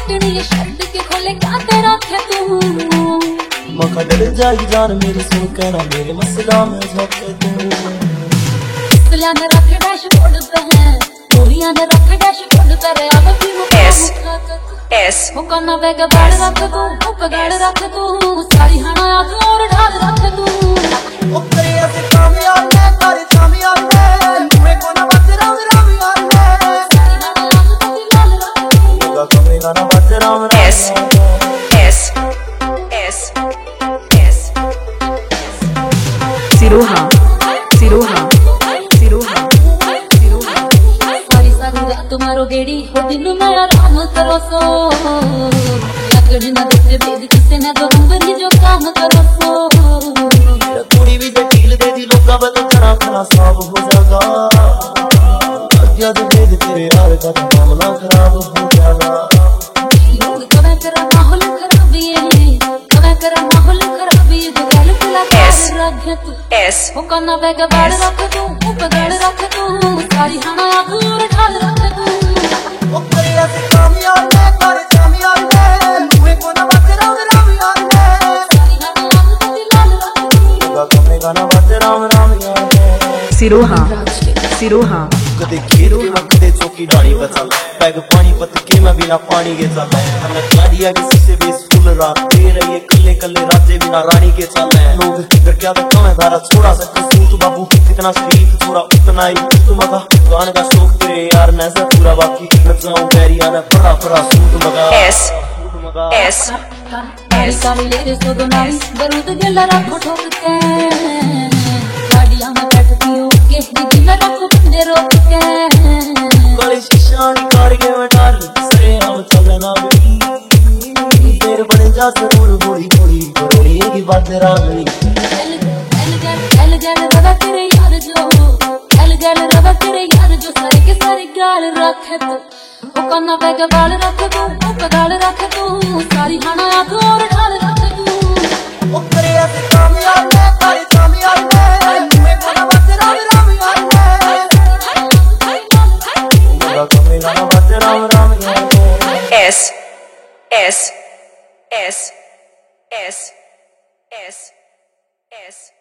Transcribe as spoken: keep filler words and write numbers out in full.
पकड़ी ये शर्ट के खोले क्या तेरा खे तू मखा डर जाएगी जान मेरी सुन कर मेरे मसला में झोंके तू इसलिए न रखे डैशबोर्ड पे है गोलियां न रखे डैशबोर्ड पे रे अब भी वो एस एस वो करना बेगा बाड़ रख तू वो पगाड़ रख तू सारी हना आग और ढाल रख तू ओ करे ऐसे कामयाब है तारे कामयाब है मैं को ना बच राम राम यार सारी हना आग तेरी लाल रख तू का कमे ना बच राम राम एस एस एस एस सिरोहा सिरोहा सिरोहा सिरोहा सारी सारी रात तुम्हारो गेड़ी हो दिन में आराम करो सो लगड़ी ना देते बेद किसे ना दो नंबर जो काम करो सो थोड़ी भी जटील दे दी लोगा बल करा खाना सब हो जाएगा अज्ञा दे दे तेरे यार का मामला खराब हो जाएगा लोग कवे करा माहौल खराब है कवे करा माहौल खराब है जो गल पिला कर रख तू एस वो करना बेगा बाड़ रख तू वो पगाड़ रख तू सारी हना आग और ढाल रख तू ओ करे ऐसे कामयाब है तारे कामयाब है मैं को ना बच राम राम यार सारी हना आग तेरी लाल रख तू का कमे ना बच राम राम यार सिरोहा सिरोहा कदे खेत के मैं कदे चौकी डाली बचल पैग पानी पत के मैं बिना पानी के चल हमने कारिया के से बेस फूल रात दे रही है कल्ले कल्ले राजे बिना रानी के चल लोग फिर क्या तो कम है धारा छोड़ा सकते तू बाबू कितना शरीफ छोरा उतना ही तू मगा गाने का शौक तेरे यार मैं से पूरा बाकी नचाऊं पैरिया ने पड़ा पड़ा सूट मगा एस एस काली काली लेरे सो दोनाई बरूद गला रखो ठोक के गाड़ियां में बैठती हूँ के दिल में रखो बंदे रोक के काली शीशानी कार के मैं डाल सरे हम चलना भी तेरे बने जा जरूर बड़ी बड़ी बड़ी की बात रागनी गल गल गल गल गल रवा तेरे यार जो गल गल रवा तेरे यार जो सारे के सारे गाल रखे तू वो करना बेगा बाल रख तू वो पगाड़ रख तू सारी हना आग और ढाल रख तू ओ करे ऐसे कामयाब है तारे कामयाब है मैं को ना बच राम राम यार का कमे ना बच राम राम यार एस एस एस एस एस एस